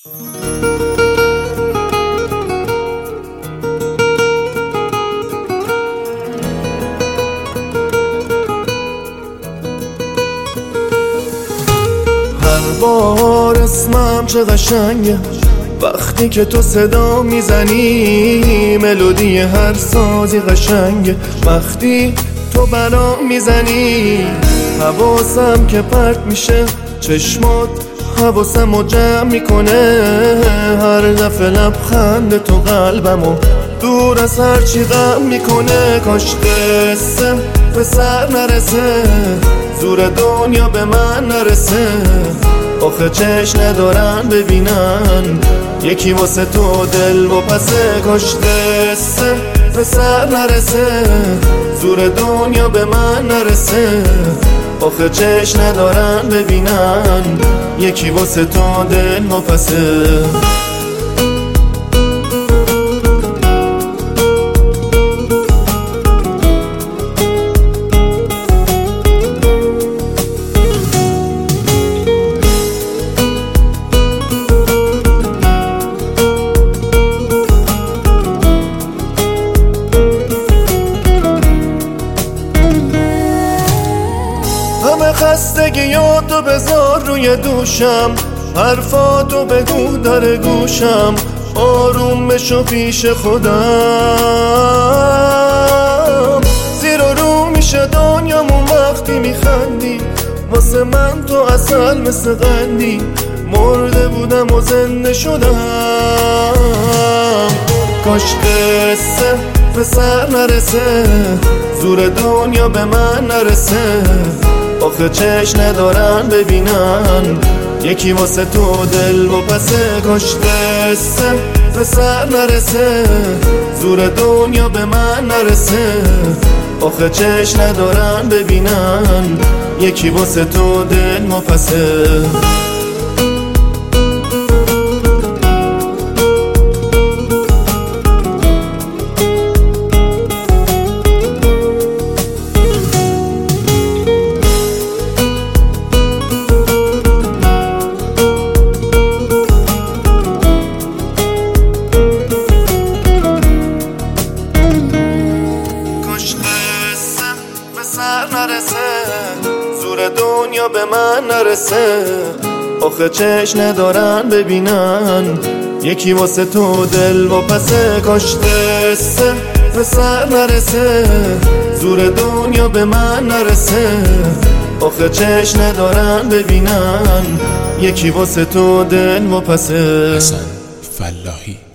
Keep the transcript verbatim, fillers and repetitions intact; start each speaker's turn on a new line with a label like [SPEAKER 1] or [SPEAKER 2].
[SPEAKER 1] هر بار اسمم چه قشنگه وقتی که تو صدا میزنی، ملودی هر سازی قشنگه وقتی تو برا میزنی. حواسم که پرت میشه چشمات حواسمو جمع میکنه، هر دفعه لبخند تو قلبمو دور از هر چی غم میکنه. کاش قصه به سر نرسه، زور دنیا به من نرسه، آخه چشم ندارن ببینن یکی واسه تو دل و پسه. کاش قصه به سر نرسه، زور دنیا به من نرسه، آخه چشم ندارن ببینن یکی واسه تو دل و پسه. همه خستگیاتو بذار روی دوشم، حرفاتو بگو در گوشم، آروم بشو پیش خودم. زیر و رو میشه دنیامون وقتی میخندی، واسه من تو اصل مثل قندی، مرده بودم و زنده شدم. کاش قصه به سر نرسه، زور دنیا به من نرسه، آخه چشم ندارن ببینن یکی واسه تو دل و پسه. کاش قصه به سر نرسه، زور دنیا به من نرسه، آخه چشم ندارن ببینن یکی واسه تو دل و پسه. نرسه، زور دنیا به من نرسه، آخه چشم ندارن ببینن یکی واسه تو دل و پسه. کاش قصه به سر نرسه، زور دنیا به من نرسه، آخه چشم ندارن ببینن یکی واسه تو دل و پسه.
[SPEAKER 2] حسن فلاحی.